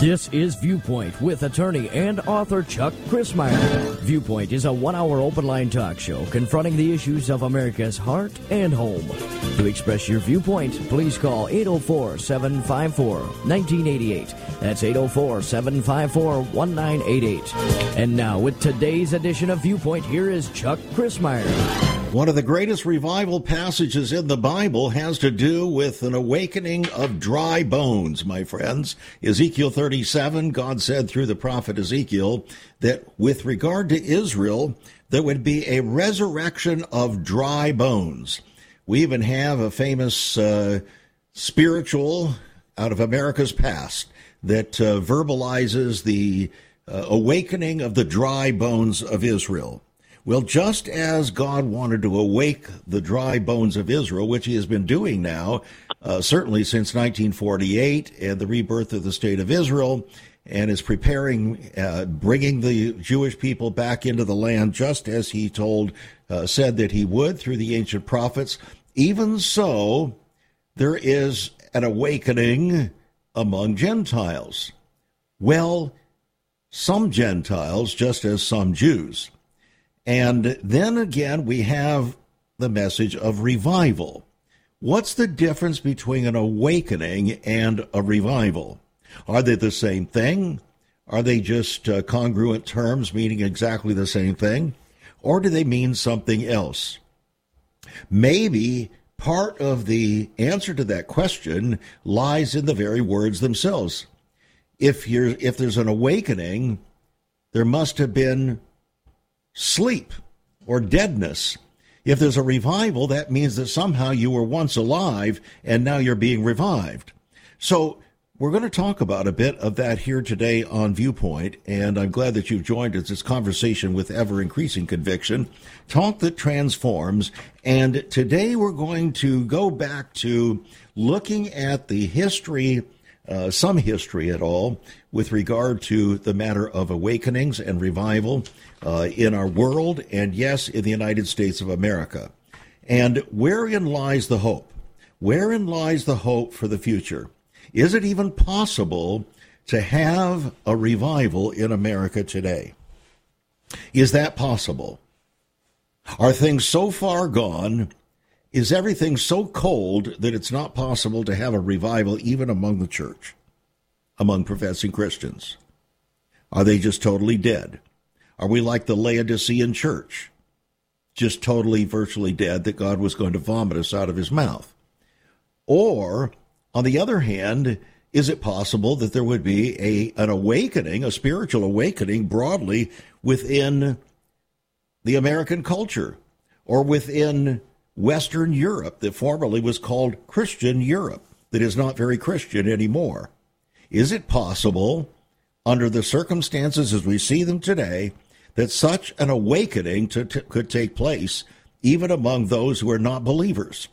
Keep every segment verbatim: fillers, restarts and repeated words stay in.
This is Viewpoint with attorney and author Chuck Crismier. Viewpoint is a one-hour open-line talk show confronting the issues of America's heart and home. To express your viewpoint, please call eight oh four, seven five four, one nine eight eight. That's eight oh four, seven five four, one nine eight eight. And now, with today's edition of Viewpoint, here is Chuck Crismier. One of the greatest revival passages in the Bible has to do with an awakening of dry bones, my friends. Ezekiel thirty-seven, God said through the prophet Ezekiel that with regard to Israel, there would be a resurrection of dry bones. We even have a famous uh, spiritual out of America's past that uh, verbalizes the uh, awakening of the dry bones of Israel. Well, just as God wanted to awake the dry bones of Israel, which he has been doing now, uh, certainly since nineteen forty-eight and the rebirth of the state of Israel, and is preparing, uh, bringing the Jewish people back into the land, just as he told, uh, said that he would through the ancient prophets, even so, there is an awakening among Gentiles. Well, some Gentiles, just as some Jews. And then again, we have the message of revival. What's the difference between an awakening and a revival? Are they the same thing? Are they just uh, congruent terms meaning exactly the same thing? Or do they mean something else? Maybe part of the answer to that question lies in the very words themselves. If you're, if there's an awakening, there must have been sleep or deadness. If there's a revival, that means that somehow you were once alive and now you're being revived. So we're going to talk about a bit of that here today on Viewpoint, and I'm glad that you've joined us. This conversation with ever-increasing conviction, talk that transforms, and today we're going to go back to looking at the history, uh, some history at all, with regard to the matter of awakenings and revival uh, in our world, and yes, in the United States of America. And wherein lies the hope? Wherein lies the hope for the future? Is it even possible to have a revival in America today? Is that possible? Are things so far gone? Is everything so cold that it's not possible to have a revival even among the church, among professing Christians? Are they just totally dead? Are we like the Laodicean church, just totally, virtually dead, that God was going to vomit us out of his mouth? Or, on the other hand, is it possible that there would be a an awakening, a spiritual awakening broadly within the American culture or within Western Europe that formerly was called Christian Europe, that is not very Christian anymore? Is it possible, under the circumstances as we see them today, that such an awakening to, to, could take place even among those who are not believers?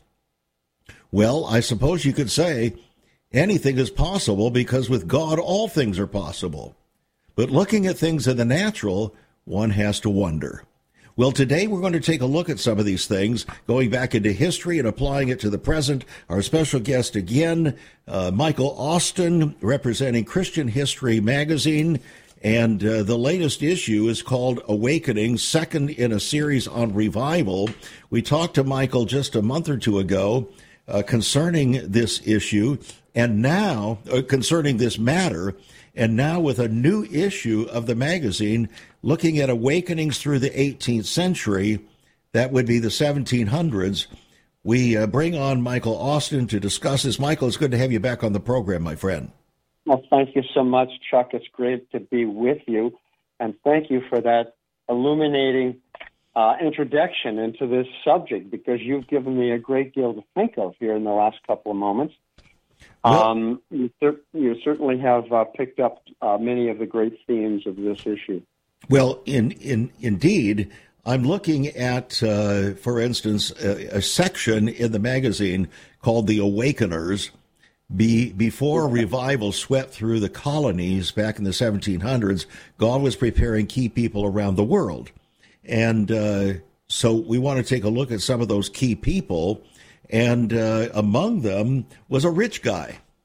Well, I suppose you could say anything is possible because with God all things are possible. But looking at things in the natural, one has to wonder. Well, today we're going to take a look at some of these things, going back into history and applying it to the present. Our special guest again, uh, Michael Austin, representing Christian History Magazine. And uh, the latest issue is called Awakening, second in a series on revival. We talked to Michael just a month or two ago Uh, concerning this issue, and now uh, concerning this matter, and now with a new issue of the magazine looking at awakenings through the eighteenth century, that would be the seventeen hundreds. We uh, bring on Michael Austin to discuss this. Michael, it's good to have you back on the program, my friend. Well, thank you so much, Chuck. It's great to be with you, and thank you for that illuminating Uh, introduction into this subject, because you've given me a great deal to think of here in the last couple of moments. Well, um, you, cer- you certainly have uh, picked up uh, many of the great themes of this issue. Well, in, in indeed, I'm looking at, uh, for instance, a, a section in the magazine called The Awakeners. Be, before revival swept through the colonies back in the seventeen hundreds, God was preparing key people around the world. And uh, so we want to take a look at some of those key people, and uh, among them was a rich guy,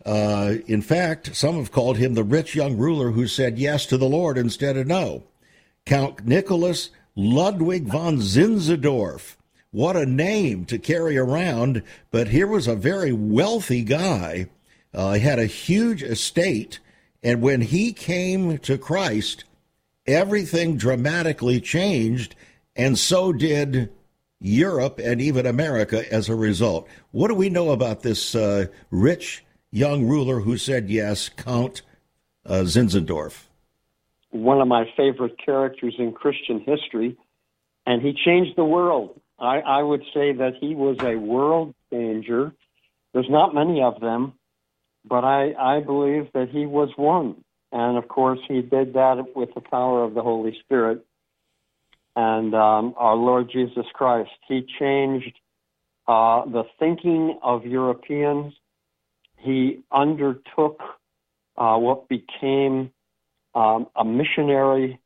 Uh, in fact, some have called him the rich young ruler who said yes to the Lord instead of no. Count Nicholas Ludwig von Zinzendorf. What a name to carry around, but here was a very wealthy guy. Uh, he had a huge estate, and when he came to Christ, everything dramatically changed, and so did Europe and even America as a result. What do we know about this uh, rich young ruler who said yes, Count uh, Zinzendorf? One of my favorite characters in Christian history, and he changed the world. I, I would say that he was a world changer. There's not many of them, but I, I believe that he was one. And, of course, he did that with the power of the Holy Spirit and um, our Lord Jesus Christ. He changed uh, the thinking of Europeans. He undertook uh, what became um, a missionary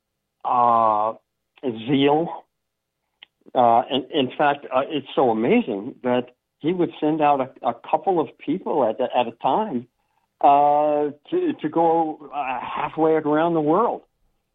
uh, zeal. Uh, in, in fact, uh, it's so amazing that he would send out a, a couple of people at, at a time uh, to, to go uh, halfway around the world.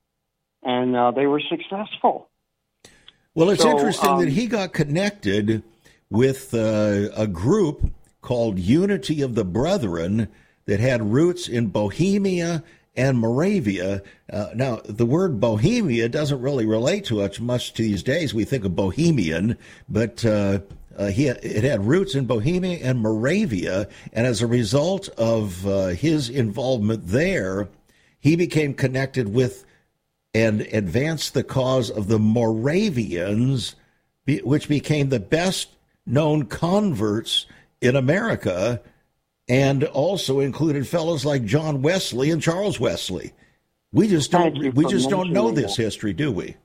And uh, they were successful. Well, it's so, interesting um, that he got connected with uh, a group called Unity of the Brethren that had roots in Bohemia and Moravia. Uh, now, the word Bohemia doesn't really relate to us much these days. We think of Bohemian, but uh, uh, he had, it had roots in Bohemia and Moravia, and as a result of uh, his involvement there, he became connected with and advanced the cause of the Moravians, which became the best-known converts in America, and also included fellows like John Wesley and Charles Wesley. We just don't we just don't know this history, do we?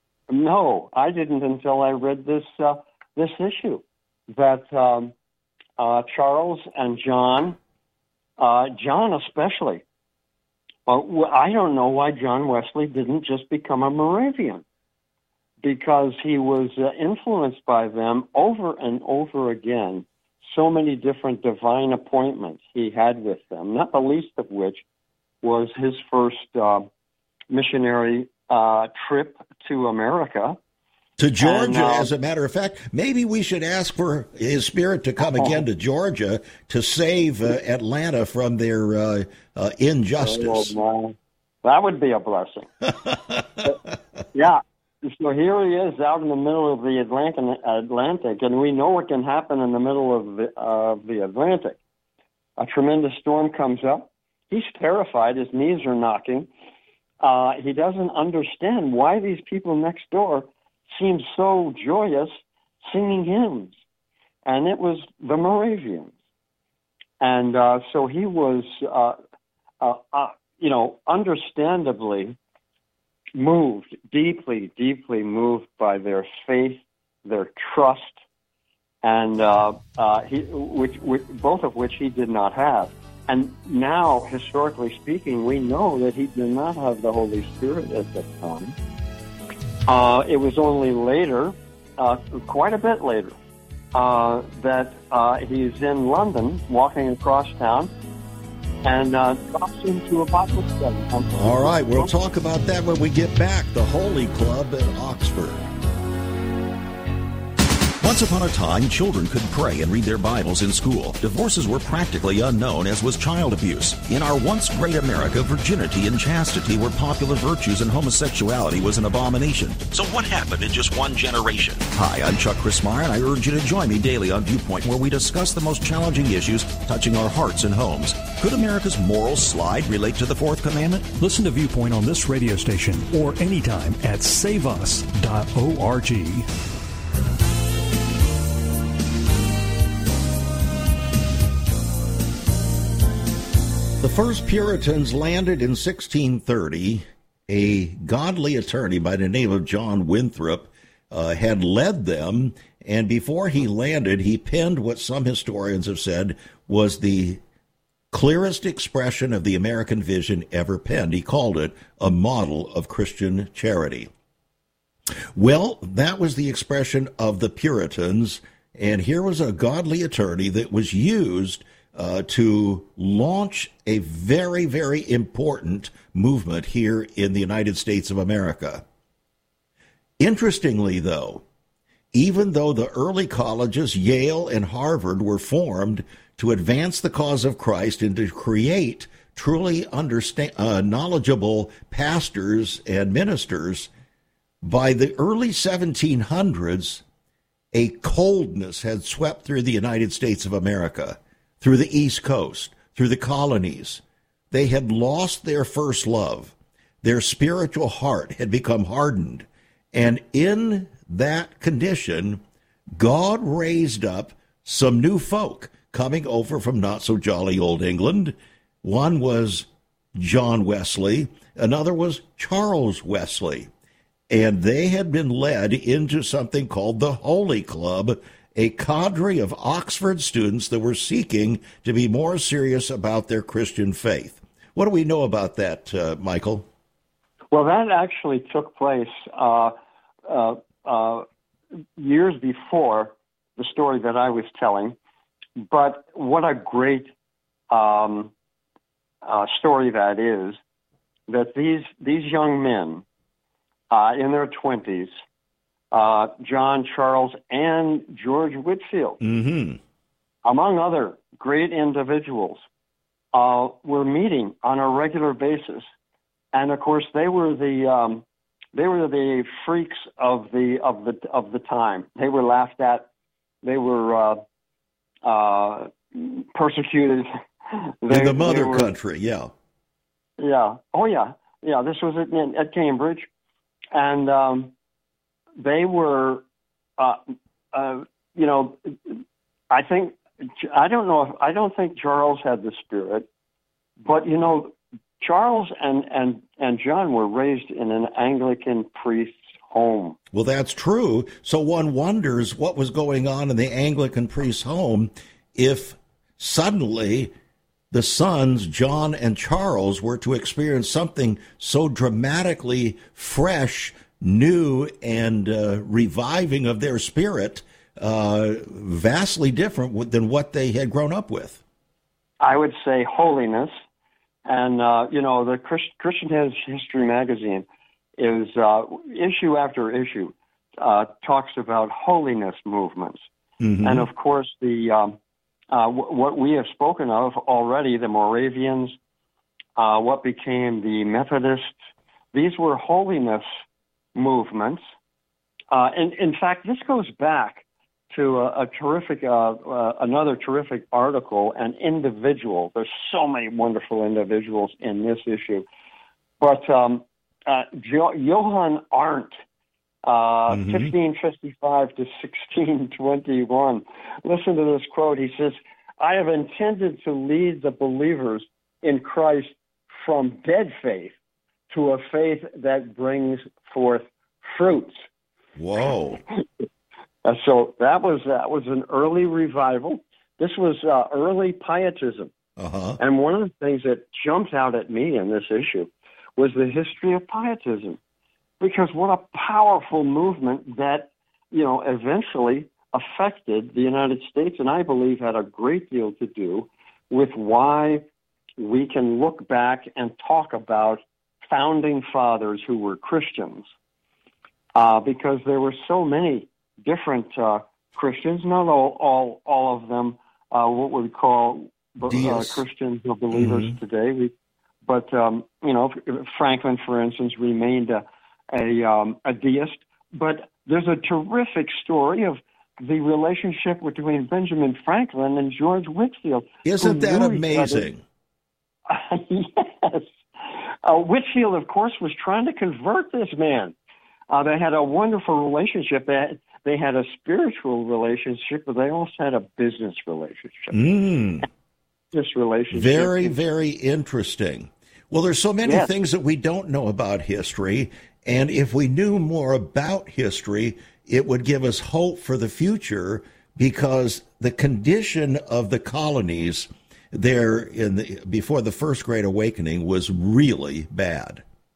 No, I didn't until I read this uh, this issue that um, uh, Charles and John, uh, John especially. Uh, I don't know why John Wesley didn't just become a Moravian, because he was uh, influenced by them over and over again. So many different divine appointments he had with them, not the least of which was his first uh, missionary uh, trip to America. To Georgia, and, uh, as a matter of fact. Maybe we should ask for his spirit to come again to Georgia to save uh, Atlanta from their uh, uh, injustice. Oh, that would be a blessing. But, yeah. So here he is out in the middle of the Atlantic, Atlantic, and we know what can happen in the middle of the, uh, the Atlantic. A tremendous storm comes up. He's terrified. His knees are knocking. Uh, he doesn't understand why these people next door seem so joyous singing hymns. And it was the Moravians. And uh, so he was, uh, uh, uh, you know, understandably moved, deeply, deeply moved by their faith, their trust, and uh, uh, he, which, which, both of which he did not have. And now, historically speaking, we know that he did not have the Holy Spirit at that time. Uh, it was only later, uh, quite a bit later, uh, that uh, he's in London, walking across town, and uh, drops into a Bible study. All right, we'll talk about that when we get back. The Holy Club at Oxford. Once upon a time, children could pray and read their Bibles in school. Divorces were practically unknown, as was child abuse. In our once great America, virginity and chastity were popular virtues and homosexuality was an abomination. So what happened in just one generation? Hi, I'm Chuck Crismier, and I urge you to join me daily on Viewpoint, where we discuss the most challenging issues touching our hearts and homes. Could America's moral slide relate to the Fourth Commandment? Listen to Viewpoint on this radio station or anytime at save us dot org. The first Puritans landed in sixteen thirty. A godly attorney by the name of John Winthrop uh, had led them, and before he landed, he penned what some historians have said was the clearest expression of the American vision ever penned. He called it a model of Christian charity. Well, that was the expression of the Puritans, and here was a godly attorney that was used uh, to launch a very, very important movement here in the United States of America. Interestingly, though, even though the early colleges, Yale and Harvard, were formed to advance the cause of Christ and to create truly understand, uh, knowledgeable pastors and ministers, by the early seventeen hundreds, a coldness had swept through the United States of America, through the East Coast, through the colonies. They had lost their first love. Their spiritual heart had become hardened. And in that condition, God raised up some new folk coming over from not so jolly old England. One was John Wesley, another was Charles Wesley, and they had been led into something called the Holy Club, a cadre of Oxford students that were seeking to be more serious about their Christian faith. What do we know about that, uh, Michael? Well, that actually took place uh, uh, uh, years before the story that I was telling. But what a great um, uh, story that is, that these these young men uh, in their twenties, uh, John, Charles, and George Whitefield, mm-hmm. among other great individuals, uh, were meeting on a regular basis. And of course, they were the um, they were the freaks of the of the of the time. They were laughed at. They were uh, uh, persecuted. They, in the mother were, country, yeah, yeah, oh yeah, yeah. This was at, at Cambridge, and um, they were, uh, uh, you know, I think I don't know if I don't think Charles had the spirit, but you know. Charles and, and, and John were raised in an Anglican priest's home. Well, that's true. So one wonders what was going on in the Anglican priest's home if suddenly the sons, John and Charles, were to experience something so dramatically fresh, new, and uh, reviving of their spirit, uh, vastly different than what they had grown up with. I would say holiness. And, uh, you know, the Christ- Christian History magazine is, uh, issue after issue, uh, talks about holiness movements. Mm-hmm. And, of course, the um, uh, w- what we have spoken of already, the Moravians, uh, what became the Methodists, these were holiness movements. Uh, and, in fact, this goes back to a, a terrific, uh, uh, another terrific article, an individual. There's so many wonderful individuals in this issue. But um, uh, jo- Johann Arndt, uh, mm-hmm. fifteen fifty-five to sixteen twenty-one, listen to this quote. He says, "I have intended to lead the believers in Christ from dead faith to a faith that brings forth fruits." Whoa. Uh, so that was that was an early revival. This was uh, early pietism. Uh-huh. And one of the things that jumped out at me in this issue was the history of pietism. Because what a powerful movement that, you know, eventually affected the United States, and I believe had a great deal to do with why we can look back and talk about founding fathers who were Christians. Uh, because there were so many different uh, Christians, not all, all, all of them, uh, what we call uh, Christians or believers mm-hmm. today. We, but um, you know, Franklin, for instance, remained a a, um, a deist. But there's a terrific story of the relationship between Benjamin Franklin and George Whitefield. Isn't that really amazing? Yes. Uh, Whitefield, of course, was trying to convert this man. Uh, they had a wonderful relationship. They had, they had a spiritual relationship, but they also had a business relationship. Mm. This relationship. Very, very interesting. Well, there's so many yes. things that we don't know about history, and if we knew more about history, it would give us hope for the future, because the condition of the colonies there in the, before the First Great Awakening was really bad.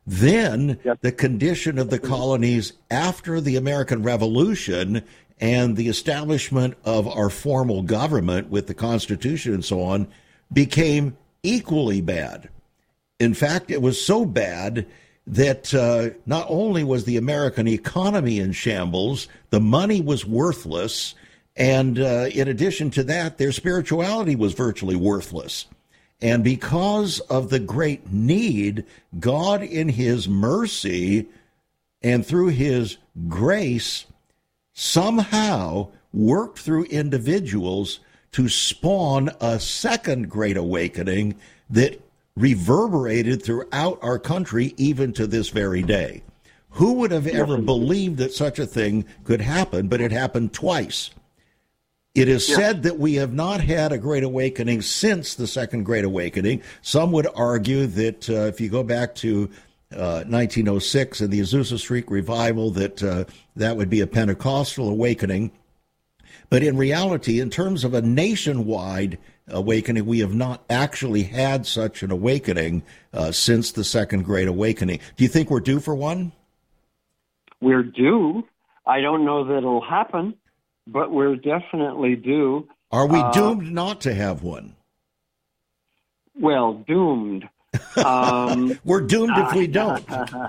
Then Yep. the condition of the colonies after the American Revolution and the establishment of our formal government with the Constitution and so on became equally bad. In fact, it was so bad that uh, not only was the American economy in shambles, the money was worthless, and uh, in addition to that, their spirituality was virtually worthless. And because of the great need, God in his mercy and through his grace somehow worked through individuals to spawn a second great awakening that reverberated throughout our country even to this very day. Who would have ever believed that such a thing could happen, but it happened twice. It is Yeah. said that we have not had a great awakening since the Second Great Awakening. Some would argue that uh, if you go back to uh, nineteen oh six and the Azusa Street Revival, that uh, that would be a Pentecostal awakening. But in reality, in terms of a nationwide awakening, we have not actually had such an awakening uh, since the Second Great Awakening. Do you think we're due for one? We're due. I don't know that it'll happen, but we're definitely due. Are we Uh, doomed not to have one? Well, doomed. Um, We're doomed if we don't.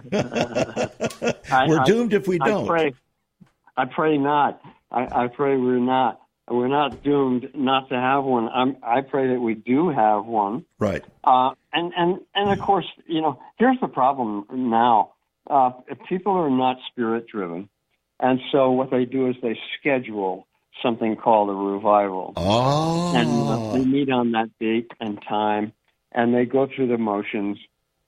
I- We're I- doomed if we I don't. pray, I pray not. I, I pray we're not. We're not doomed not to have one. I'm, I pray that we do have one. Right. Uh, and, and, and of course, you know, here's the problem now. Uh, people are not spirit driven. And so what they do is they schedule something called a revival. Oh. And uh, they meet on that date and time, and they go through the motions.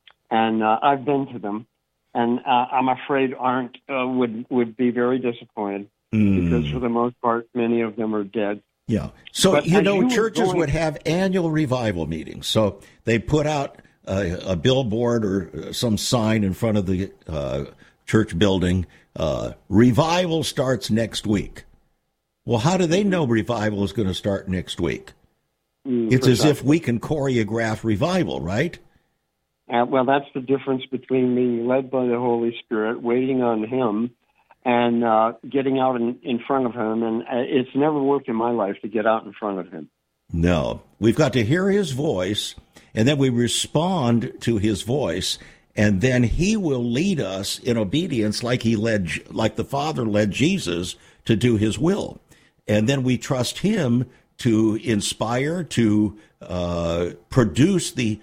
And uh, I've been to them, and uh, I'm afraid aren't uh, would would be very disappointed Mm. because for the most part, many of them are dead. Yeah. So, But you as know, you were churches going- would have annual revival meetings. So they put out a, a billboard or some sign in front of the uh, church building. Uh, revival starts next week. Well, how do they know revival is going to start next week? Mm, It's as precisely. if we can choreograph revival, right? Uh, well, that's the difference between being led by the Holy Spirit, waiting on Him, and uh, getting out in, in front of Him. And uh, it's never worked in my life to get out in front of Him. No. We've got to hear his voice, and then we respond to his voice, and then he will lead us in obedience like he led, like the Father led Jesus to do his will. And then we trust him to inspire, to uh, produce the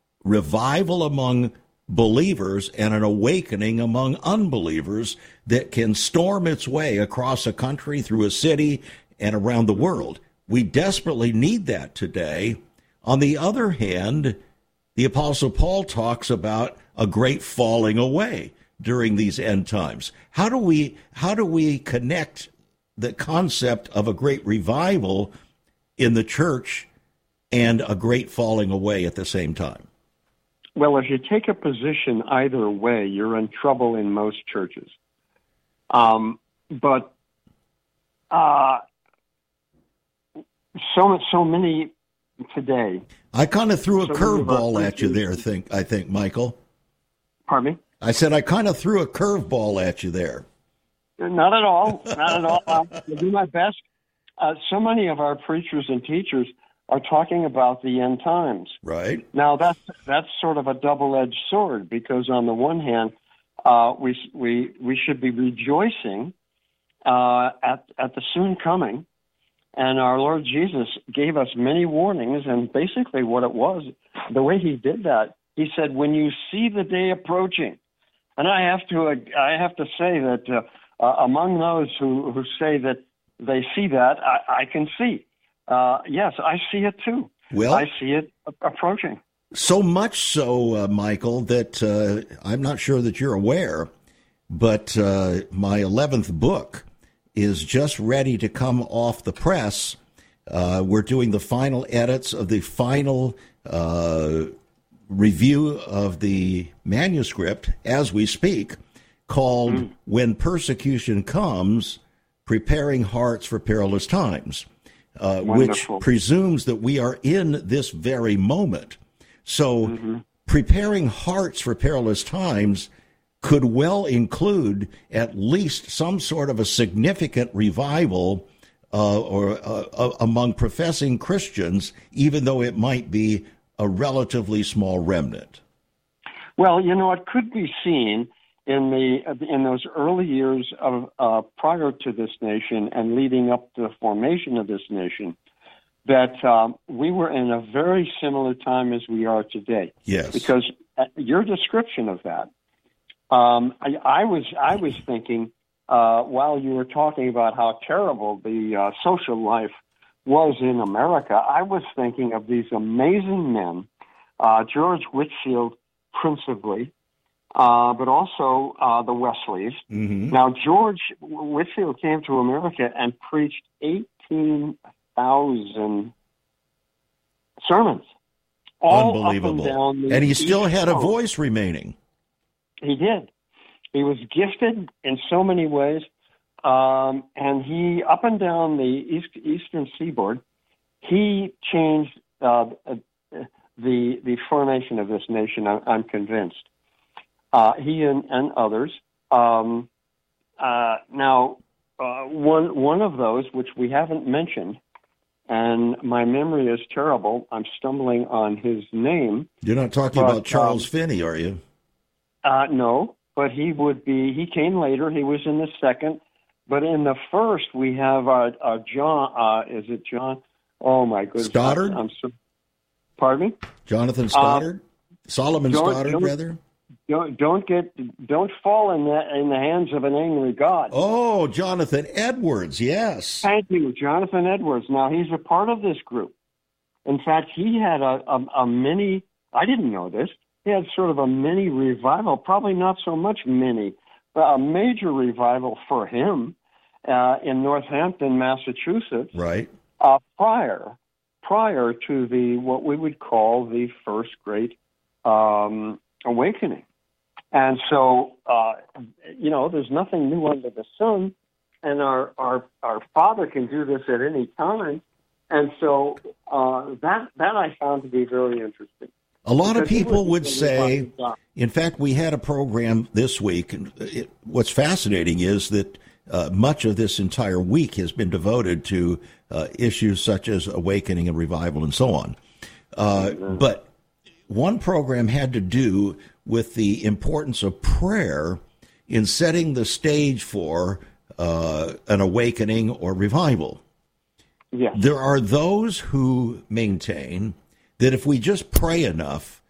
revival among believers and an awakening among unbelievers that can storm its way across a country, through a city, and around the world. We desperately need that today. On the other hand, the Apostle Paul talks about a great falling away during these end times. How do we how do we connect the concept of a great revival in the church and a great falling away at the same time? Well, if you take a position either way, you're in trouble in most churches. Um, but uh, so so many today. I kind of threw a So many of our curveball at you there, preachers- think I think, Michael. Pardon me? I said I kind of threw a curveball at you there. Not at all. Not at all. I'll do my best. Uh, so many of our preachers and teachers are talking about the end times. Right. Now that's that's sort of a double-edged sword, because on the one hand, uh, we we we should be rejoicing uh, at at the soon coming, and our Lord Jesus gave us many warnings, and basically what it was, the way He did that, He said, "When you see the day approaching," and I have to uh, I have to say that uh, uh, among those who who say that they see that, I, I can see. Uh, yes, I see it too. Well, I see it approaching. So much so, uh, Michael, that uh, I'm not sure that you're aware, but uh, my eleventh book is just ready to come off the press. Uh, we're doing the final edits of the final uh, review of the manuscript as we speak, called mm. When Persecution Comes, Preparing Hearts for Perilous Times. Uh, which presumes that we are in this very moment. So mm-hmm. preparing hearts for perilous times could well include at least some sort of a significant revival uh, or uh, uh, among professing Christians, even though it might be a relatively small remnant. Well, you know, it could be seen in the in those early years of uh, prior to this nation and leading up to the formation of this nation, that um, we were in a very similar time as we are today. Yes. Because your description of that, um, I, I was I was thinking uh, while you were talking about how terrible the uh, social life was in America, I was thinking of these amazing men, uh, George Whitefield principally, uh, but also uh, the Wesleys. Mm-hmm. Now, George Whitefield came to America and preached eighteen thousand sermons. All Unbelievable. Up and, down the and he still East had a Coast. voice remaining. He did. He was gifted in so many ways. Um, and he, up and down the east, eastern seaboard, he changed uh, the the formation of this nation, I, I'm convinced. Uh, he and, and others. Um, uh, now, uh, one one of those, which we haven't mentioned, and my memory is terrible, I'm stumbling on his name. You're not talking but, about Charles um, Finney, are you? Uh, no, but he would be, he came later, he was in the second. But in the first, we have uh, uh, John, uh, is it John? Oh, my goodness. Stoddard? I'm so, pardon me? Jonathan Stoddard? Uh, Solomon don't, Stoddard, don't, rather? Don't, don't get, don't fall in the, in the hands of an angry God. Oh, Jonathan Edwards, yes. Thank you, Jonathan Edwards. Now, he's a part of this group. In fact, he had a, a, a mini, I didn't know this, he had sort of a mini revival, probably not so much mini, but a major revival for him uh, in Northampton, Massachusetts. Right. Uh, prior, prior to the what we would call the first great um, awakening. And so, uh, you know, there's nothing new under the sun, and our, our, our Father can do this at any time. And so uh, that that I found to be very interesting. A lot of Because he people was would really say, fun. in fact, we had a program this week, and it, what's fascinating is that uh, much of this entire week has been devoted to uh, issues such as awakening and revival and so on. Uh, mm-hmm. But one program had to do with the importance of prayer in setting the stage for uh, an awakening or revival. Yes. There are those who maintain that if we just pray enough,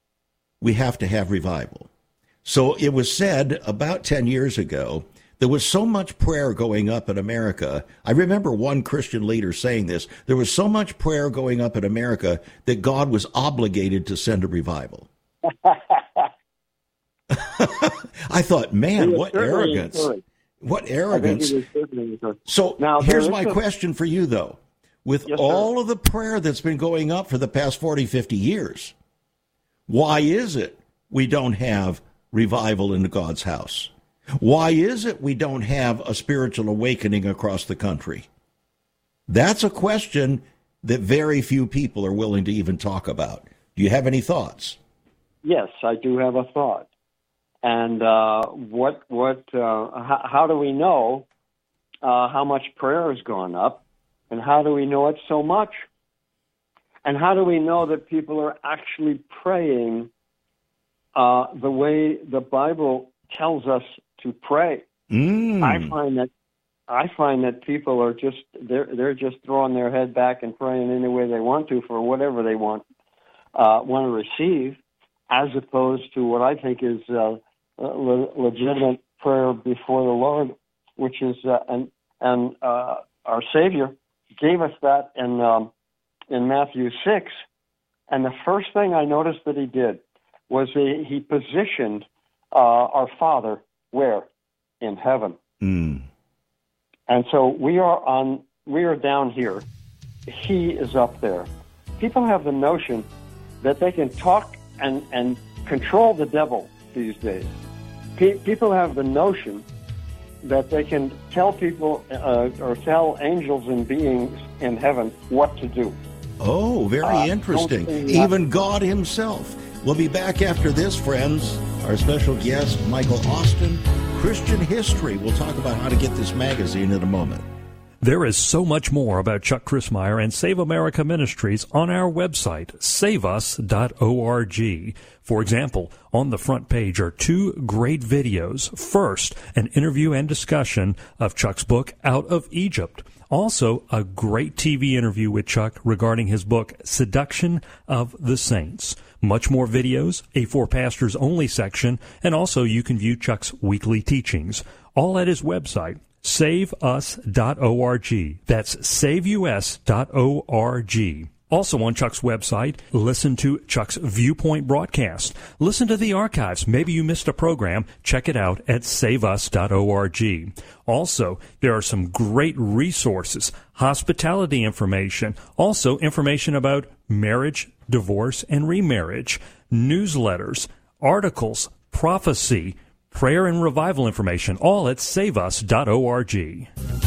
we have to have revival. So it was said about ten years ago, there was so much prayer going up in America. I remember one Christian leader saying this. There was so much prayer going up in America that God was obligated to send a revival. I thought, man, what arrogance. Encouraged. What arrogance. So now, here's my a- question for you, though. With yes, all of the prayer that's been going up for the past forty, fifty years, why is it we don't have revival in God's house? Why is it we don't have a spiritual awakening across the country? That's a question that very few people are willing to even talk about. Do you have any thoughts? Yes, I do have a thought. And uh, what, what, uh, how, how do we know uh, how much prayer has gone up? And how do we know it so much? And how do we know that people are actually praying uh, the way the Bible tells us to pray? Mm. I find that I find that people are just they're they're just throwing their head back and praying any way they want to for whatever they want uh, want to receive, as opposed to what I think is uh, le- legitimate prayer before the Lord, which is uh, and and uh, our Savior gave us that in um, in Matthew six, and the first thing I noticed that he did was he, he positioned uh, our Father where? In heaven. Mm. And so we are on we are down here. He is up there. People have the notion that they can talk and, and control the devil these days. Pe- people have the notion that they can tell people uh, or tell angels and beings in heaven what to do. Oh, very Uh, interesting. don't think that- Even God himself We'll be back after this, friends. Our special guest, Michael Austin, Christian History. We'll talk about how to get this magazine in a moment. There is so much more about Chuck Crismier and Save America Ministries on our website, save us dot org. For example, on the front page are two great videos. First, an interview and discussion of Chuck's book, Out of Egypt. Also, a great T V interview with Chuck regarding his book, Seduction of the Saints. Much more videos, a For Pastors Only section, and also you can view Chuck's weekly teachings. All at his website, save us dot org. That's save us dot org. Also on Chuck's website, listen to Chuck's Viewpoint broadcast. Listen to the archives. Maybe you missed a program. Check it out at save us dot org. Also, there are some great resources, hospitality information, also information about marriage, divorce, and remarriage, newsletters, articles, prophecy, prayer and revival information, all at save us dot org.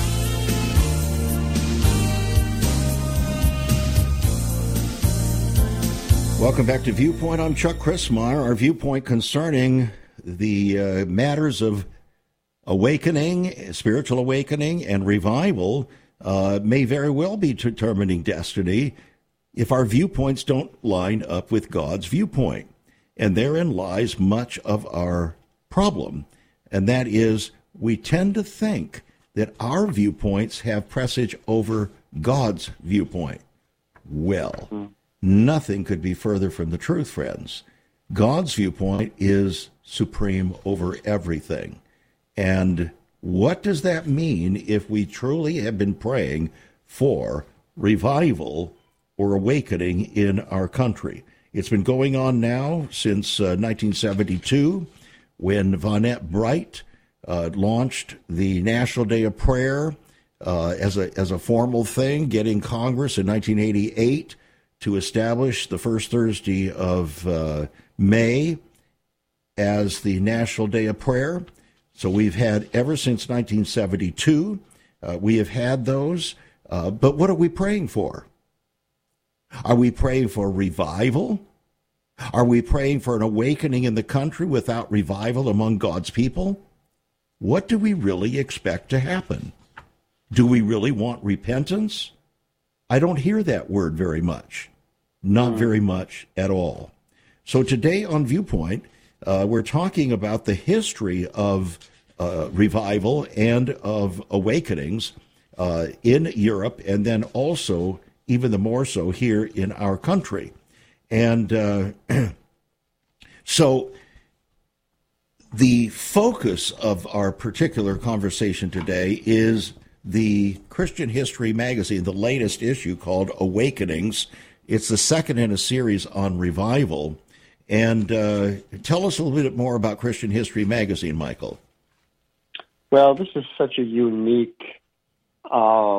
Welcome back to Viewpoint. I'm Chuck Crismier. Our viewpoint concerning the uh, matters of awakening, spiritual awakening, and revival uh, may very well be determining destiny if our viewpoints don't line up with God's viewpoint. And therein lies much of our problem, and that is we tend to think that our viewpoints have prestige over God's viewpoint. Well, nothing could be further from the truth, friends. God's viewpoint is supreme over everything. And what does that mean if we truly have been praying for revival or awakening in our country? It's been going on now since uh, nineteen seventy-two, when Vonette Bright uh, launched the National Day of Prayer uh, as a as a formal thing, getting Congress in nineteen eighty-eight to establish the first Thursday of uh, May as the National Day of Prayer. So we've had, ever since nineteen seventy-two, uh, we have had those. Uh, but what are we praying for? Are we praying for revival? Are we praying for an awakening in the country without revival among God's people? What do we really expect to happen? Do we really want repentance? I don't hear that word very much. Not very much at all. So today on Viewpoint, uh, we're talking about the history of uh, revival and of awakenings uh, in Europe, and then also even the more so here in our country. And uh, so the focus of our particular conversation today is the Christian History magazine, the latest issue called Awakenings. It's the second in a series on revival. And uh, tell us a little bit more about Christian History magazine, Michael. Well, this is such a unique, uh,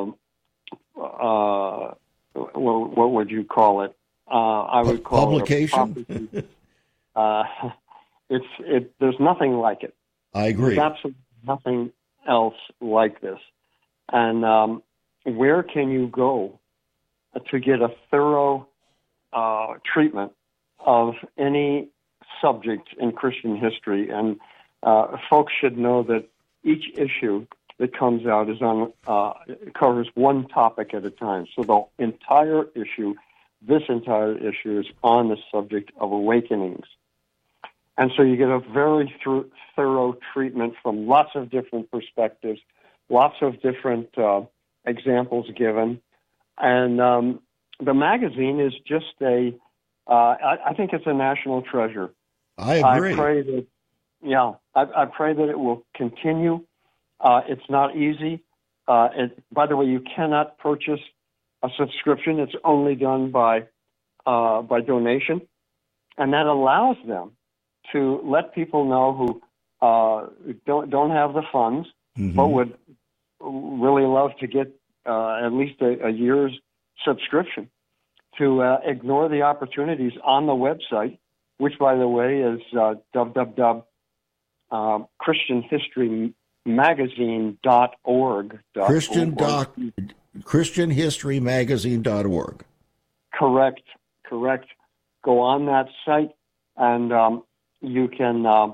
uh, what, what would you call it? Uh, I would call publication? it a uh, it's it. There's nothing like it. I agree. There's absolutely nothing else like this. And um, where can you go to get a thorough uh, treatment of any subject in Christian history? And uh, folks should know that each issue that comes out is on uh, covers one topic at a time. So the entire issue, this entire issue, is on the subject of awakenings. And so you get a very th- thorough treatment from lots of different perspectives, lots of different uh, examples given. And um, the magazine is just a, uh, I, I think it's a national treasure. I agree. I pray that, yeah, I, I pray that it will continue. Uh, it's not easy. Uh, it, by the way, you cannot purchase a subscription. It's only done by uh, by donation. And that allows them to let people know who uh, don't don't have the funds, mm-hmm. but would really love to get uh, at least a, a year's subscription, to uh, ignore the opportunities on the website, which, by the way, is uh, w w w dot christian history magazine dot org. Christian doc, christian history magazine dot org. Correct, correct. Go on that site. and um, you can uh,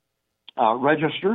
uh, register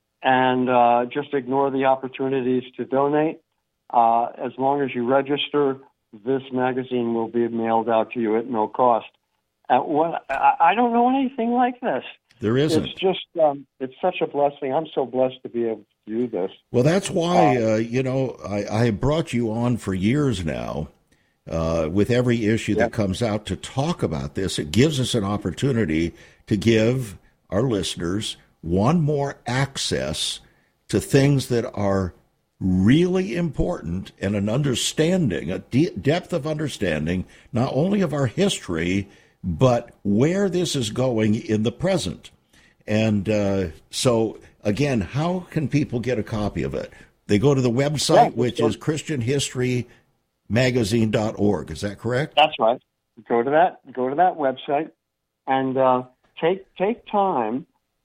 and uh, just ignore the opportunities to donate. Uh, as long as you register, this magazine will be mailed out to you at no cost. Uh, what, I, I don't know anything like this. There isn't. It's just, um, it's such a blessing. I'm so blessed to be able to do this. Well, that's why, uh, you know, I, I have brought you on for years now uh, with every issue yep. that comes out to talk about this. It gives us an opportunity to give our listeners one more access to things that are really important and an understanding, a de- depth of understanding, not only of our history, but where this is going in the present. And uh, so, again, how can people get a copy of it? They go to the website, yeah, which is Christian History Magazine dot org. Is that correct? That's right. Go to that. Go to that website and uh, take take time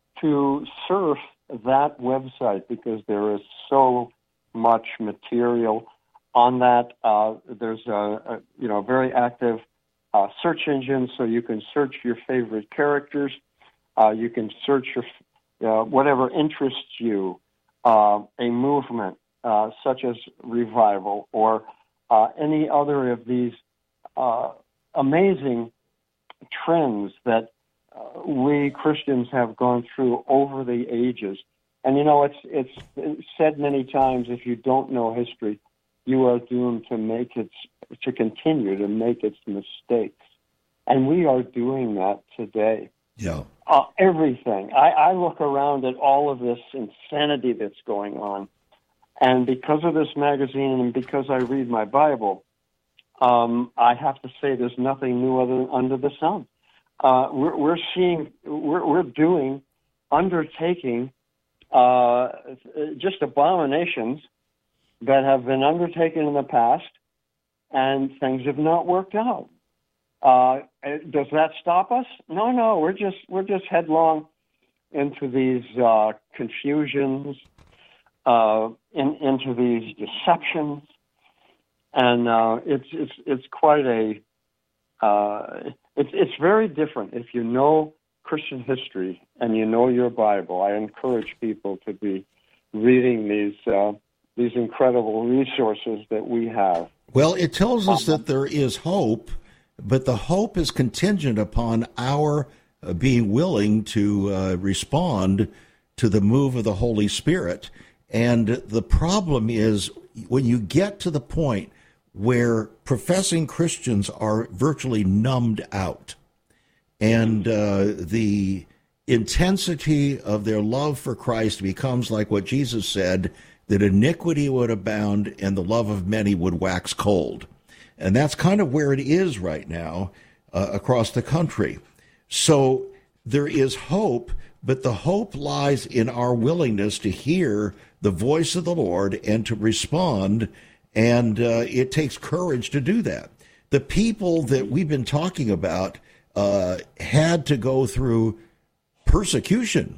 to surf that website, because there is so much material on that. Uh, there's a, a you know very active uh, search engine, so you can search your favorite characters. Uh, you can search your uh, whatever interests you, uh, a movement uh, such as revival or uh, any other of these uh, amazing trends that uh, we Christians have gone through over the ages. And, you know, it's it's said many times, if you don't know history, you are doomed to make its, to continue to make its mistakes. And we are doing that today. Yeah. Uh, everything. I, I look around at all of this insanity that's going on. And because of this magazine and because I read my Bible, um, I have to say there's nothing new other, under the sun. Uh, we're, we're seeing, we're, we're doing, undertaking, Uh, just abominations that have been undertaken in the past, and things have not worked out. Uh, does that stop us? No, no. We're just we're just headlong into these uh, confusions, uh, in, into these deceptions, and uh, it's it's it's quite a uh, it's it's very different if you know Christian history and you know your Bible. I encourage people to be reading these uh, these incredible resources that we have. Well, it tells us that there is hope, but the hope is contingent upon our uh, being willing to uh, respond to the move of the Holy Spirit. And the problem is when you get to the point where professing Christians are virtually numbed out, and uh, the intensity of their love for Christ becomes like what Jesus said, that iniquity would abound and the love of many would wax cold. And that's kind of where it is right now uh, across the country. So there is hope, but the hope lies in our willingness to hear the voice of the Lord and to respond, and uh, it takes courage to do that. The people that we've been talking about Uh, had to go through persecution.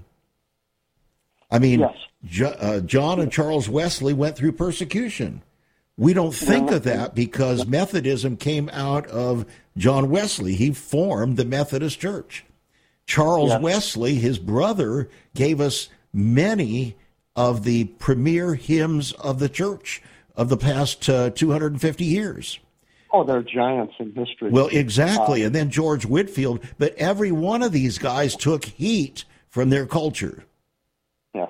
I mean, yes. Jo- uh, John and Charles Wesley went through persecution. We don't think of that because Methodism came out of John Wesley. He formed the Methodist Church. Charles yes. Wesley, his brother, gave us many of the premier hymns of the church of the past uh, two hundred fifty years. Oh, they're giants in history. Well, exactly. Uh, and then George Whitefield. But every one of these guys took heat from their culture. Yes.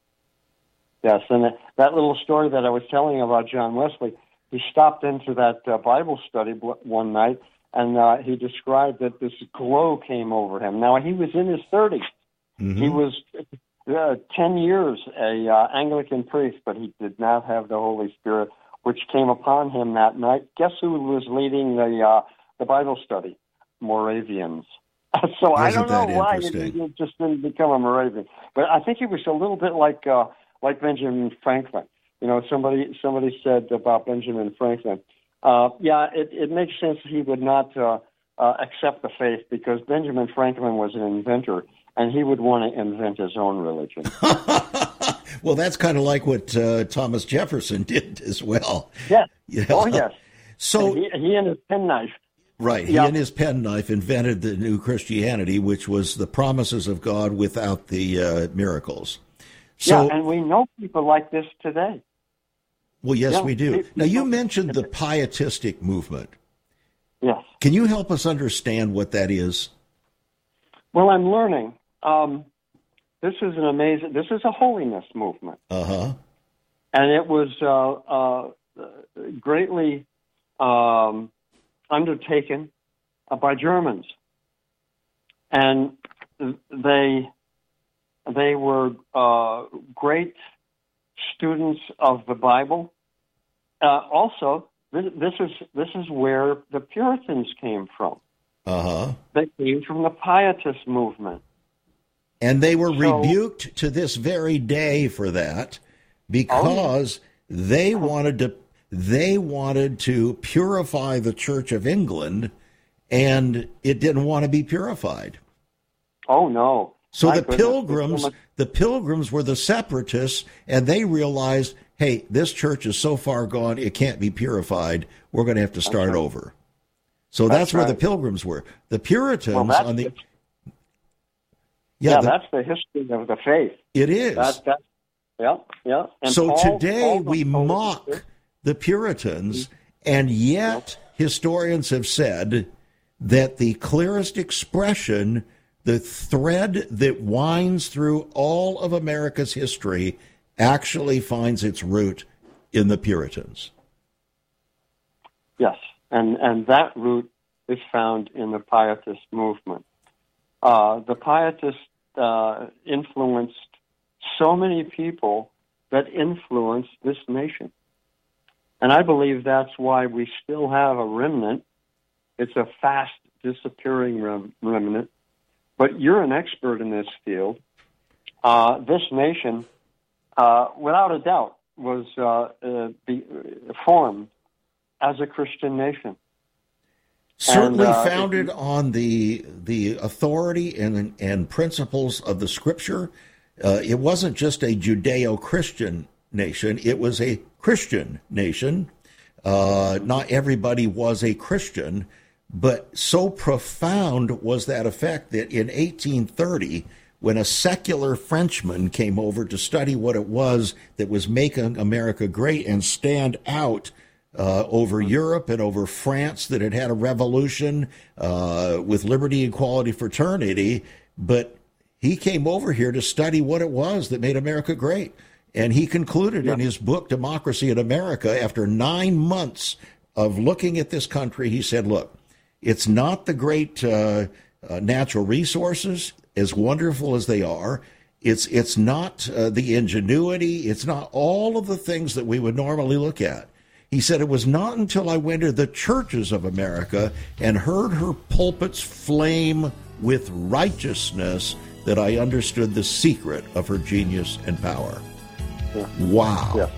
Yes. And that, that little story that I was telling about John Wesley, he stopped into that uh, Bible study one night, and uh, he described that this glow came over him. Now, he was in his thirties. Mm-hmm. He was uh, ten years a uh, Anglican priest, but he did not have the Holy Spirit, which came upon him that night. Guess who was leading the uh, the Bible study? Moravians. So Isn't I don't know why he, he just didn't become a Moravian. But I think he was a little bit like uh, like Benjamin Franklin. You know, somebody somebody said about Benjamin Franklin, uh, yeah, it, it makes sense he would not uh, uh, accept the faith because Benjamin Franklin was an inventor, and he would want to invent his own religion. Well, that's kind of like what uh, Thomas Jefferson did as well. Yes. Yeah. Oh, yes. So he, he and his penknife. Right. He Yep. and his penknife invented the new Christianity, which was the promises of God without the uh, miracles. So, yeah, and we know people like this today. well, yes, Yeah, we do. it- Now, you mentioned the pietistic movement. Yes. Can you help us understand what that is? Well, I'm learning. Um, this is an amazing, this is a holiness movement. Uh-huh. And it was uh, uh, greatly um, undertaken uh, by Germans. And they they were uh, great students of the Bible. Uh, also, this, this is this is where the Puritans came from. Uh-huh. They came from the Pietist movement. And they were So- rebuked to this very day for that because they wanted to they wanted to purify the Church of England, and it didn't want to be purified. Oh no! So My the goodness, pilgrims, there's so much- the pilgrims were the separatists, and they realized, hey, this church is so far gone, it can't be purified. We're going to have to start right. over. So that's, That's where the right. pilgrims were. The Puritans Well, that's on the the- yeah, yeah, the- that's the history of the faith. it is. That, that, yeah, yeah. And So Paul- today Paul we told us mock this. the Puritans, and yet historians have said that the clearest expression, the thread that winds through all of America's history, actually finds its root in the Puritans. Yes, and and that root is found in the Pietist movement. Uh, the Pietists uh, influenced so many people that influenced this nation. And I believe that's why we still have a remnant. It's a fast disappearing rem- remnant. But you're an expert in this field. Uh, this nation, uh, without a doubt, was uh, uh, be, uh, formed as a Christian nation. Certainly And, uh, founded on the the authority and and principles of the Scripture. Uh, it wasn't just a Judeo-Christian nation; it was a Christian nation. Uh, not everybody was a Christian, but so profound was that effect that in eighteen thirty, when a secular Frenchman came over to study what it was that was making America great and stand out uh, over Europe and over France, that had had a revolution uh, with liberty, equality, fraternity, but he came over here to study what it was that made America great. And he concluded in his book, Democracy in America, after nine months of looking at this country, he said, look, it's not the great uh, uh, natural resources, as wonderful as they are. It's, it's not uh, the ingenuity. It's not all of the things that we would normally look at. He said, it was not until I went to the churches of America and heard her pulpits flame with righteousness that I understood the secret of her genius and power. Yeah. Wow. Yeah.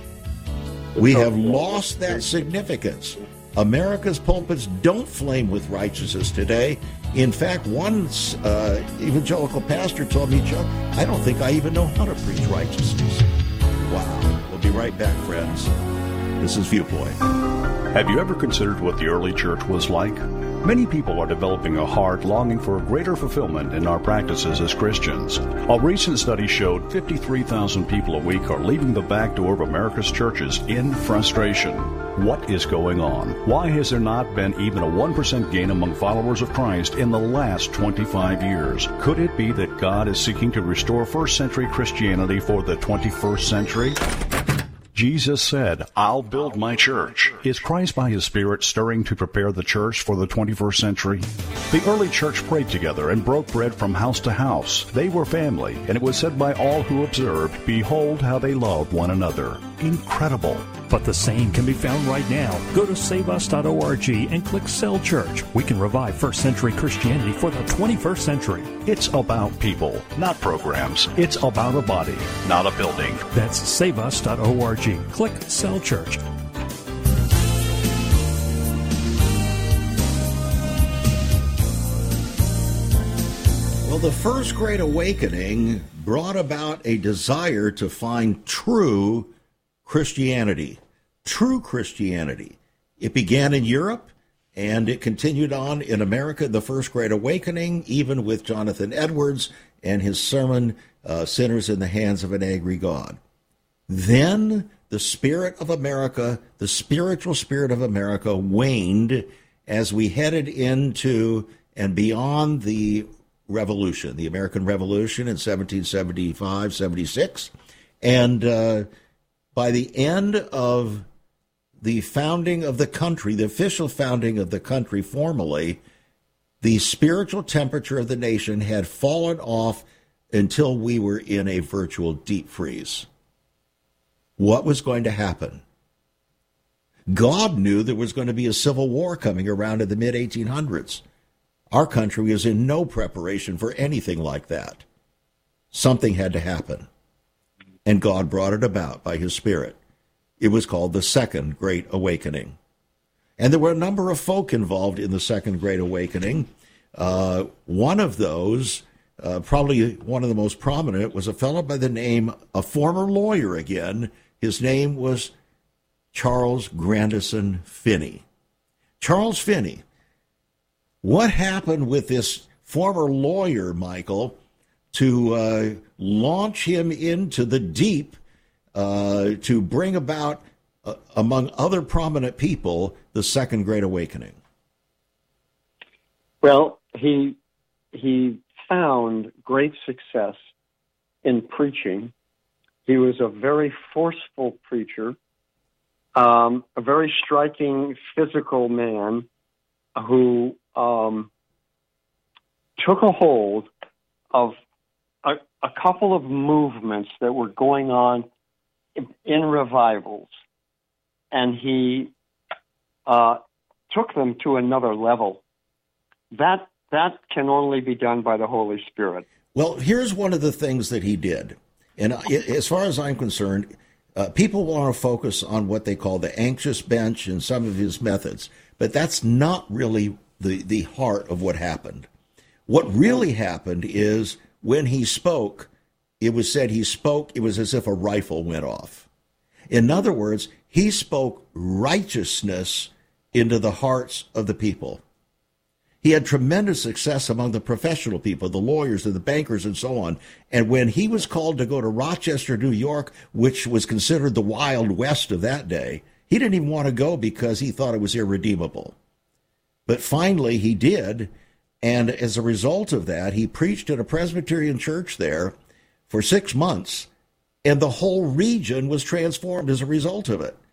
We have lost that significance. America's pulpits don't flame with righteousness today. In fact, one uh, evangelical pastor told me, Chuck, I don't think I even know how to preach righteousness. Wow. We'll be right back, friends. This is Viewpoint. Have you ever considered what the early church was like? Many people are developing a heart longing for greater fulfillment in our practices as Christians. A recent study showed fifty-three thousand people a week are leaving the back door of America's churches in frustration. What is going on? Why has there not been even a one percent gain among followers of Christ in the last twenty-five years? Could it be that God is seeking to restore first century Christianity for the twenty-first century? Jesus said, I'll build my church. Is Christ by His Spirit stirring to prepare the church for the twenty-first century? The early church prayed together and broke bread from house to house. They were family, and it was said by all who observed, behold how they loved one another. Incredible. But the same can be found right now. Go to save us dot org and click Cell Church. We can revive first century Christianity for the twenty-first century. It's about people, not programs. It's about a body, not a building. That's save us dot org. Click Cell Church. Well, the First Great Awakening brought about a desire to find true Christianity. True Christianity. It began in Europe, And it continued on in America, the First Great Awakening, even with Jonathan Edwards and his sermon, uh, Sinners in the Hands of an Angry God. Then the spirit of America, the spiritual spirit of America, waned as we headed into and beyond the Revolution, the American Revolution in seventeen seventy-five, seventy-six. And uh, by the end of the founding of the country, the official founding of the country formally, the spiritual temperature of the nation had fallen off until we were in a virtual deep freeze. What was going to happen? God knew there was going to be a civil war coming around in the mid eighteen hundreds. Our country was in no preparation for anything like that. Something had to happen. And God brought it about by his Spirit. It was called the Second Great Awakening. And there were a number of folk involved in the Second Great Awakening. Uh, one of those, uh, probably one of the most prominent, was a fellow by the name, a former lawyer again. His name was Charles Grandison Finney. Charles Finney. What happened with this former lawyer, Michael, to uh, launch him into the deep, uh, to bring about, uh, among other prominent people, the Second Great Awakening? Well, he he found great success in preaching. He was a very forceful preacher, um, a very striking physical man who um, took a hold of a, a couple of movements that were going on in, in revivals, and he uh, took them to another level. That that can only be done by the Holy Spirit. Well, here's one of the things that he did. And as far as I'm concerned, uh, people want to focus on what they call the anxious bench and some of his methods, but that's not really the, the heart of what happened. What really happened is when he spoke, it was said he spoke, it was as if a rifle went off. In other words, he spoke righteousness into the hearts of the people. He had tremendous success among the professional people, the lawyers and the bankers and so on. And when he was called to go to Rochester, New York, which was considered the Wild West of that day, he didn't even want to go because he thought it was irredeemable. But finally he did, and as a result of that, he preached at a Presbyterian church there for six months, and the whole region was transformed as a result of it.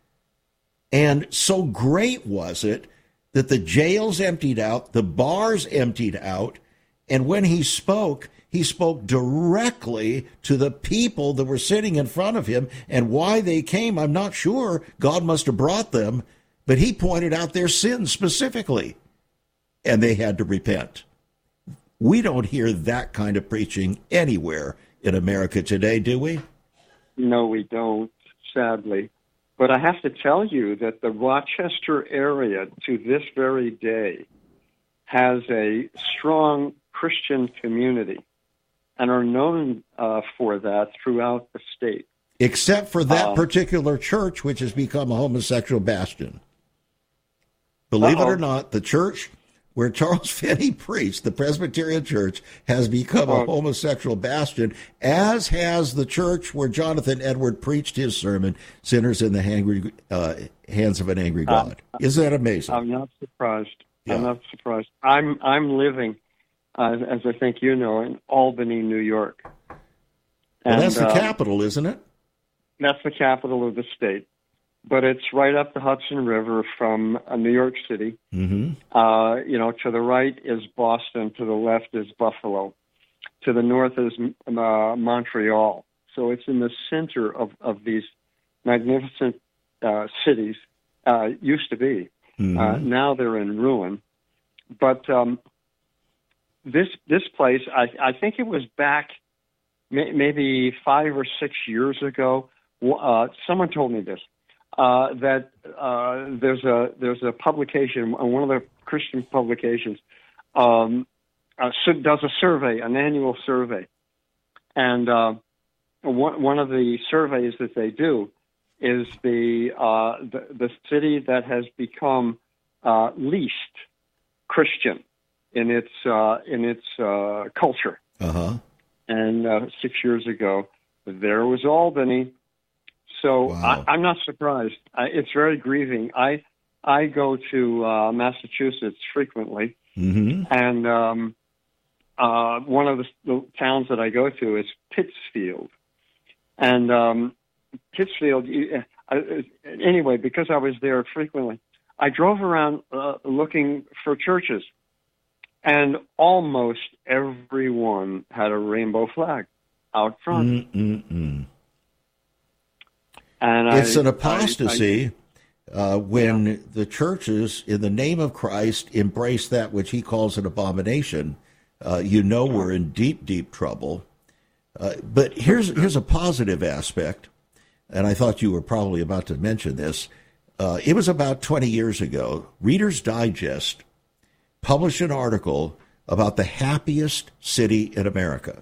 And so great was it that the jails emptied out, the bars emptied out, and when he spoke, he spoke directly to the people that were sitting in front of him, and why they came, I'm not sure. God must have brought them, but he pointed out their sins specifically, and they had to repent. We don't hear that kind of preaching anywhere in America today, do we? No, we don't, sadly. But I have to tell you that the Rochester area to this very day has a strong Christian community and are known uh, for that throughout the state. Except for that uh, particular church, which has become a homosexual bastion. Believe uh-oh. it or not, the church where Charles Finney preached, the Presbyterian Church, has become a homosexual bastion, as has the church where Jonathan Edwards preached his sermon, Sinners in the Hangry, uh, Hands of an Angry God. Uh, Isn't that amazing? I'm not surprised. Yeah. I'm not surprised. I'm I'm living, uh, as I think you know, in Albany, New York. And well, that's the uh, capital, isn't it? That's the capital of the state. But it's right up the Hudson River from uh, New York City. Mm-hmm. Uh, you know, to the right is Boston, to the left is Buffalo, to the north is uh, Montreal. So it's in the center of, of these magnificent uh, cities, uh, used to be. Mm-hmm. Uh, now they're in ruin. But um, this this place, I, I think it was back may, maybe five or six years ago. Uh, someone told me this. Uh, that uh, there's a there's a publication, one of the Christian publications, um, uh, does a survey, an annual survey, and uh, one one of the surveys that they do is the uh, the, the city that has become uh, least Christian in its uh, in its uh, culture. Uh-huh. And uh, six years ago, there was Albany. So Wow. I, I'm not surprised. I, it's very grieving. I I go to uh, Massachusetts frequently, Mm-hmm. and um, uh, one of the, the towns that I go to is Pittsfield. And um, Pittsfield, uh, anyway, because I was there frequently, I drove around uh, looking for churches, and almost everyone had a rainbow flag out front. Mm-mm-mm. And It's I, an apostasy I, uh, when yeah. the churches, in the name of Christ, embrace that which he calls an abomination. Uh, you know we're in deep, deep trouble. Uh, but here's here's a positive aspect, and I thought you were probably about to mention this. Uh, it was about twenty years ago. Reader's Digest published an article about the happiest city in America.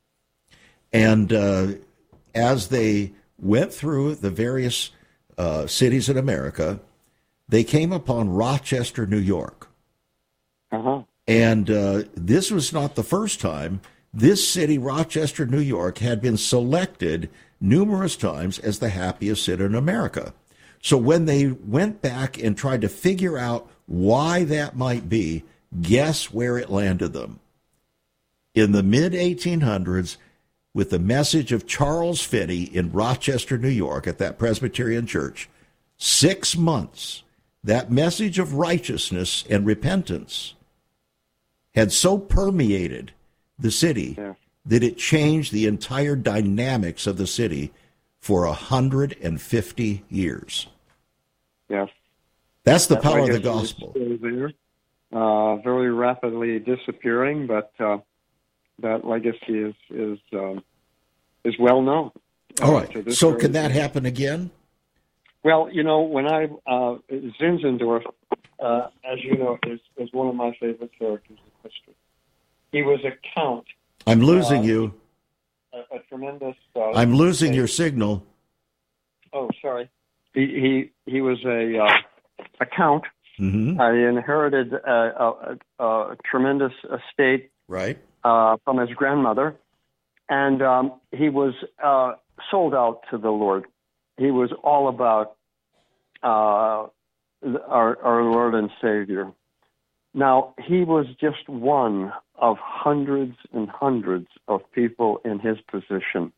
And uh, as they went through the various uh, cities in America, they came upon Rochester, New York. Uh-huh. And uh, this was not the first time. This city, Rochester, New York, had been selected numerous times as the happiest city in America. So when they went back and tried to figure out why that might be, guess where it landed them? In the mid eighteen hundreds, with the message of Charles Finney in Rochester, New York, at that Presbyterian church, six months, that message of righteousness and repentance had so permeated the city yeah. that it changed the entire dynamics of the city for one hundred fifty years. Yes. That's the That power of the legacy is gospel. still there, uh, very rapidly disappearing, but uh, that legacy is is um, is well known. All uh, right. So can that happen again? Well, you know, when I uh, Zinzendorf, uh, as you know, is, is one of my favorite characters in history. He was a count. I'm losing uh, you. A, a tremendous. Uh, I'm losing your signal. Oh, sorry. He he he was a uh, a count. Mm-hmm. I inherited a, a, a tremendous estate Right. uh, from his grandmother, and um, he was uh, sold out to the Lord. He was all about uh, our, our Lord and Savior. Now, he was just one of hundreds and hundreds of people in his position.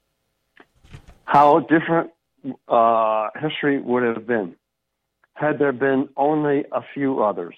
How different uh, history would have been had there been only a few others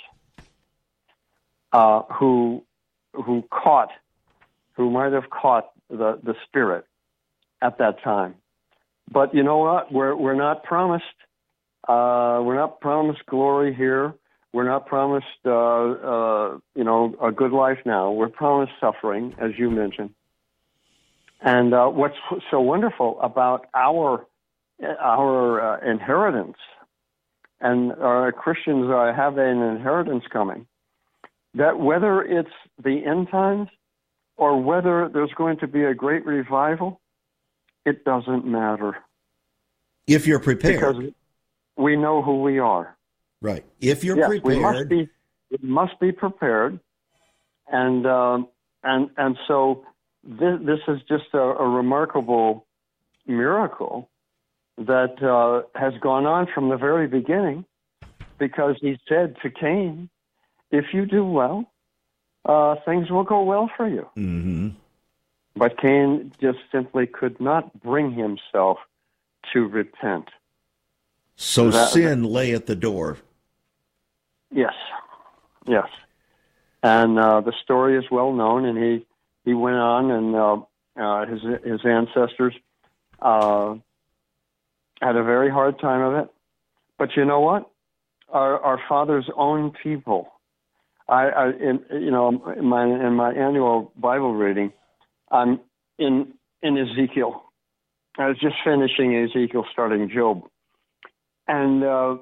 uh, who who caught, who might have caught the, the Spirit at that time. But you know what? We're we're not promised. Uh, we're not promised glory here. We're not promised, uh, uh, you know, a good life now. We're promised suffering, as you mentioned. And uh, what's so wonderful about our our uh, inheritance, and our Christians uh, have an inheritance coming, that whether it's the end times or whether there's going to be a great revival, it doesn't matter. If you're prepared. Because we know who we are. Right. If you're yes, prepared. We must be, we must be prepared. And, um, and, and so this, this is just a, a remarkable miracle that uh, has gone on from the very beginning, because he said to Cain, if you do well, uh, things will go well for you. Mm-hmm. But Cain just simply could not bring himself to repent. So that, sin lay at the door. Yes, yes. And uh, the story is well known, and he, he went on, and uh, uh, his his ancestors uh, had a very hard time of it. But you know what? Our, our Father's own people. I, I in, you know, in my in my annual Bible reading, I'm in in Ezekiel. I was just finishing Ezekiel, starting Job, and uh,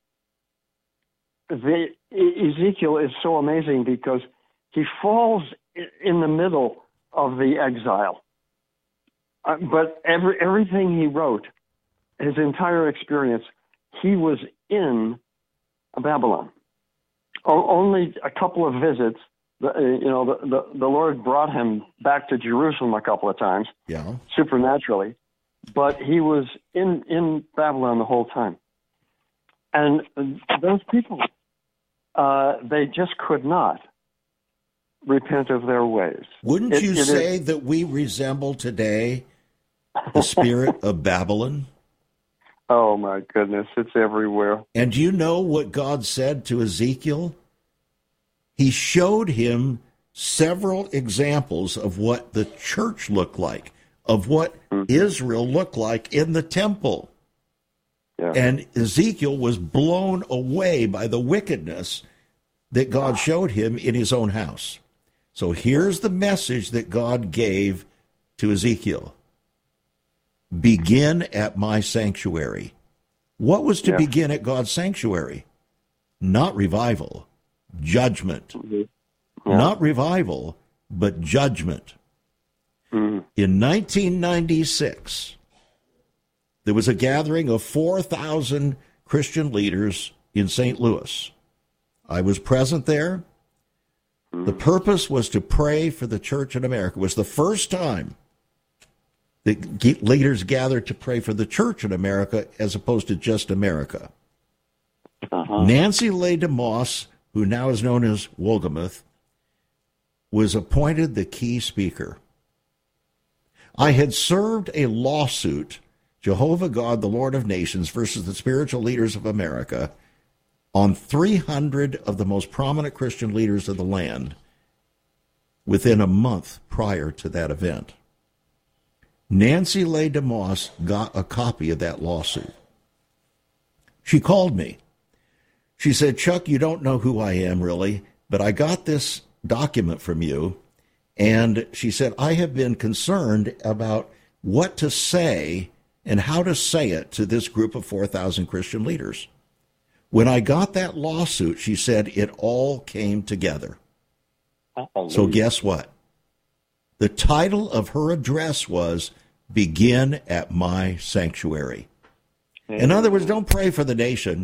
the Ezekiel is so amazing because he falls in the middle of the exile. Uh, but every everything he wrote, his entire experience, he was in Babylon. o- only a couple of visits. The, you know, the, the, the Lord brought him back to Jerusalem a couple of times, yeah, supernaturally, but he was in, in Babylon the whole time. And those people, uh, they just could not repent of their ways. Wouldn't It- you it say is- that we resemble today the spirit of Babylon? Oh, my goodness, it's everywhere. And do you know what God said to Ezekiel? He showed him several examples of what the church looked like, of what Mm-hmm. Israel looked like in the temple. Yeah. And Ezekiel was blown away by the wickedness that God showed him in his own house. So here's the message that God gave to Ezekiel. Begin at my sanctuary. What was to Yeah. begin at God's sanctuary? Not revival, judgment. Mhm. Yeah. Not revival, but judgment. Mhm. In nineteen ninety-six, there was a gathering of four thousand Christian leaders in Saint Louis. I was present there. The purpose was to pray for the church in America. It was the first time that ge- leaders gathered to pray for the church in America as opposed to just America. Uh-huh. Nancy Leigh DeMoss, who now is known as Wolgemuth, was appointed the key speaker. I had served a lawsuit, Jehovah God, the Lord of Nations versus the spiritual leaders of America, on three hundred of the most prominent Christian leaders of the land within a month prior to that event. Nancy Leigh DeMoss got a copy of that lawsuit. She called me. She said, Chuck, you don't know who I am really, but I got this document from you. And she said, I have been concerned about what to say and how to say it to this group of four thousand Christian leaders. When I got that lawsuit, she said, it all came together. So guess what? The title of her address was, Begin at My Sanctuary. In other words, don't pray for the nation.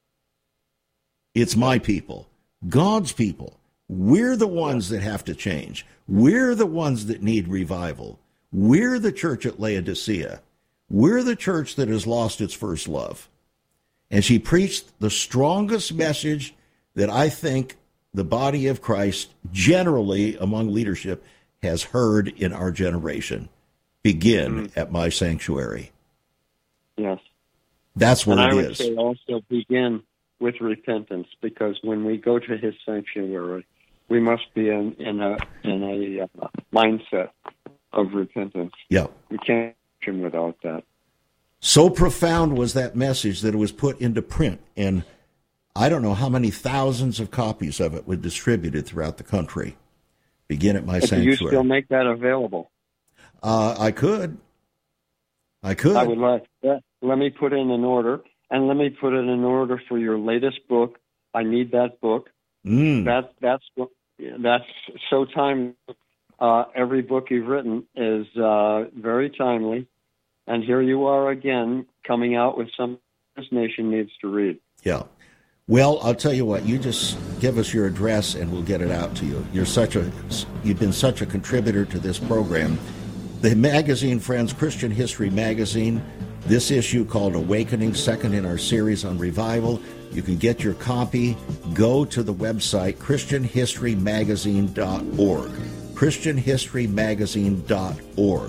It's my people, God's people. We're the ones that have to change. We're the ones that need revival. We're the church at Laodicea. We're the church that has lost its first love. And she preached the strongest message that I think the body of Christ generally among leadership has heard in our generation. Begin mm-hmm. at my sanctuary. Yes. That's what and it I would is. say also begin with repentance, because when we go to his sanctuary, we must be in, in a in a uh, mindset of repentance. Yeah. We can't function without that. So profound was that message that it was put into print, and I don't know how many thousands of copies of it were distributed throughout the country. Begin at my but sanctuary. Do you still make that available? Uh, I could. I could. I would like that. Let me put in an order, and let me put in an order for your latest book. I need that book. Mm. That that's that's so timely. Uh, every book you've written is uh, very timely, and here you are again coming out with something this nation needs to read. Yeah. Well, I'll tell you what. You just give us your address, and we'll get it out to you. You're such a you've been such a contributor to this program. The magazine, friends, Christian History Magazine. This issue called Awakening, second in our series on revival. You can get your copy. Go to the website, christian history magazine dot org. christian history magazine dot org.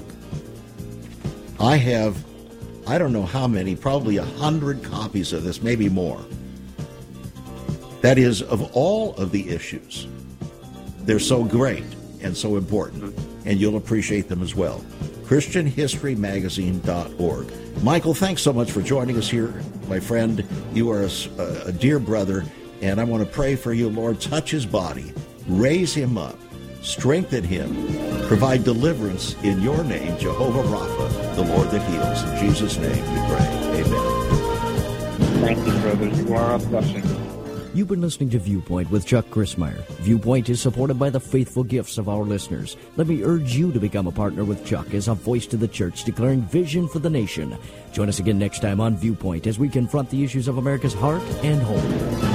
I have, I don't know how many, probably a hundred copies of this, maybe more. That is, of all of the issues. They're so great and so important, and you'll appreciate them as well. christian history magazine dot org. Michael, thanks so much for joining us here, my friend. You are a, a dear brother, and I want to pray for you, Lord. Touch his body, raise him up, strengthen him, provide deliverance in your name, Jehovah Rapha, the Lord that heals. In Jesus' name we pray. Amen. Thank you, brother. You are a blessing. You've been listening to Viewpoint with Chuck Crismier. Viewpoint is supported by the faithful gifts of our listeners. Let me urge you to become a partner with Chuck as a voice to the church declaring vision for the nation. Join us again next time on Viewpoint as we confront the issues of America's heart and home.